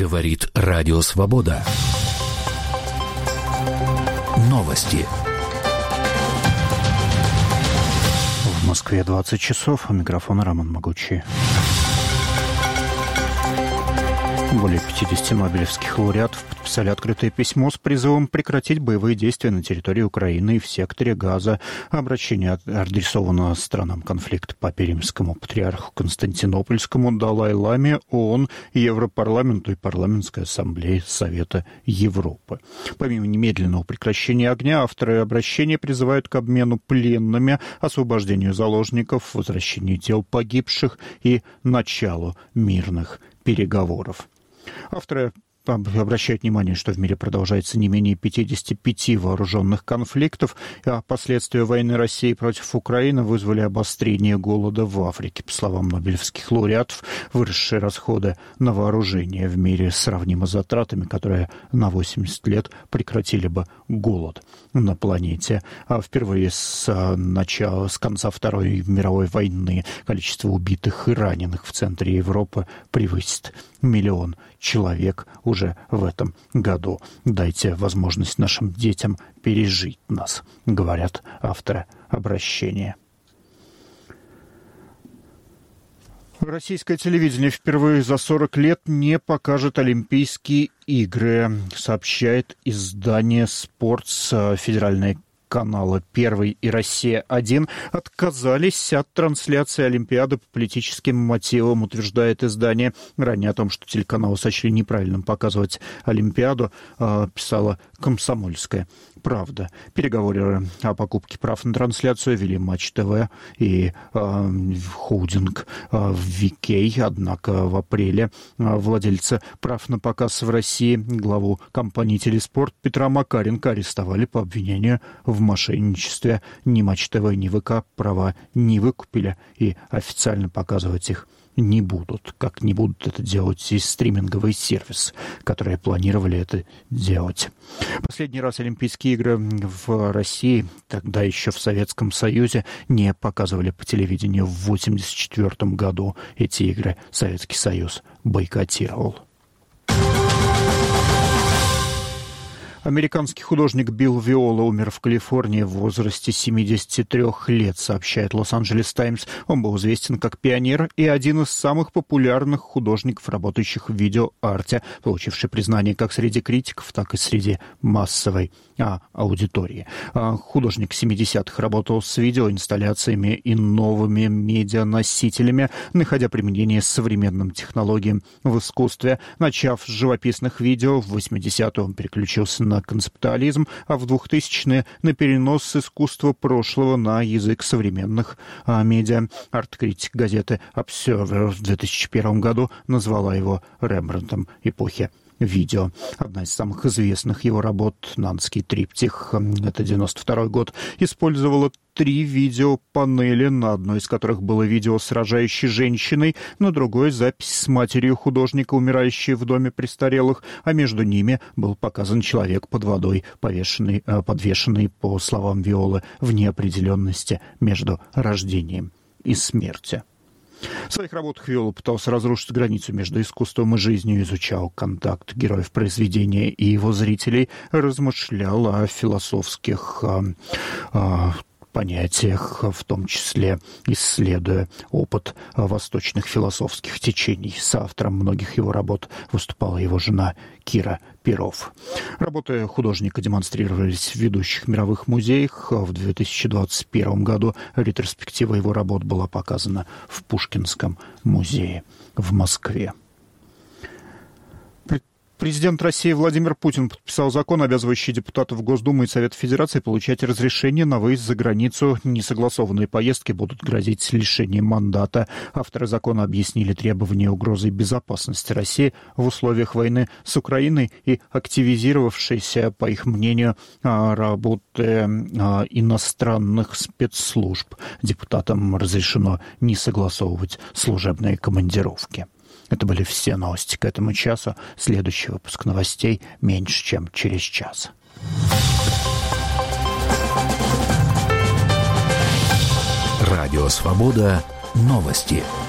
Говорит Радио Свобода. Новости. В Москве 20 часов. У микрофона Роман Могучий. Более 50 нобелевских лауреатов подписали открытое письмо с призывом прекратить боевые действия на территории Украины и в секторе Газа. Обращение адресовано странам конфликта Папе Римскому, патриарху Константинопольскому, Далай-ламе, ООН, Европарламенту и Парламентской ассамблее Совета Европы. Помимо немедленного прекращения огня, авторы обращения призывают к обмену пленными, освобождению заложников, возвращению тел погибших и началу мирных переговоров. Авторы обращают внимание, что в мире продолжается не менее 55 вооруженных конфликтов, а последствия войны России против Украины вызвали обострение голода в Африке. По словам нобелевских лауреатов, выросшие расходы на вооружение в мире сравнимы с затратами, которые на 80 лет прекратили бы голод на планете. А впервые с конца Второй мировой войны количество убитых и раненых в центре Европы превысит 1 миллион человек уже в этом году. Дайте возможность нашим детям пережить нас, говорят авторы обращения. Российское телевидение впервые за 40 лет не покажет Олимпийские игры, сообщает издание «Спортс». Федеральные каналы «Первый» и «Россия-1» отказались от трансляции Олимпиады по политическим мотивам, утверждает издание. Ранее о том, что телеканалы сочли неправильным показывать Олимпиаду, писала «Комсомольская правда». Переговоры о покупке прав на трансляцию вели Матч ТВ и холдинг ВК. Однако в апреле владельца прав на показ в России, главу компании «Телеспорт» Петра Макаренко арестовали по обвинению в мошенничестве. Ни Матч ТВ, ни ВК права не выкупили и официально показывать их не будут, как не будут это делать и стриминговые сервисы, которые планировали это делать. Последний раз Олимпийские игры в России, тогда еще в Советском Союзе, не показывали по телевидению в 1984 году. Эти игры Советский Союз бойкотировал. Американский художник Билл Виола умер в Калифорнии в возрасте 73 лет, сообщает Лос-Анджелес Таймс. Он был известен как пионер и один из самых популярных художников, работающих в видеоарте, получивший признание как среди критиков, так и среди массовой аудитории. Художник 70-х работал с видеоинсталляциями и новыми медианосителями, находя применение современным технологиям в искусстве. Начав с живописных видео, в 80-е он переключился на концептуализм, а в 2000-е на перенос искусства прошлого на язык современных медиа. Арт-критик газеты Observer в 2001 году назвала его Рембрандтом эпохи видео. Одна из самых известных его работ, «Нанский триптих», это 92 год, использовала 3 видеопанели, на одной из которых было видео с рожающей женщиной, на другой запись с матерью художника, умирающей в доме престарелых, а между ними был показан человек под водой, подвешенный, по словам Виолы, в неопределенности между рождением и смертью. В своих работах Виола пытался разрушить границу между искусством и жизнью, изучал контакт героев произведения и его зрителей, размышлял о философских понятиях, в том числе исследуя опыт восточных философских течений. Соавтором многих его работ выступала его жена Кира Перов. Работы художника демонстрировались в ведущих мировых музеях. В 2021 году ретроспектива его работ была показана в Пушкинском музее в Москве. Президент России Владимир Путин подписал закон, обязывающий депутатов Госдумы и Совета Федерации получать разрешение на выезд за границу. Несогласованные поездки будут грозить лишением мандата. Авторы закона объяснили требования угрозы безопасности России в условиях войны с Украиной и активизировавшейся, по их мнению, работы иностранных спецслужб. Депутатам разрешено не согласовывать служебные командировки. Это были все новости к этому часу. Следующий выпуск новостей меньше, чем через час. Радио «Свобода». Новости.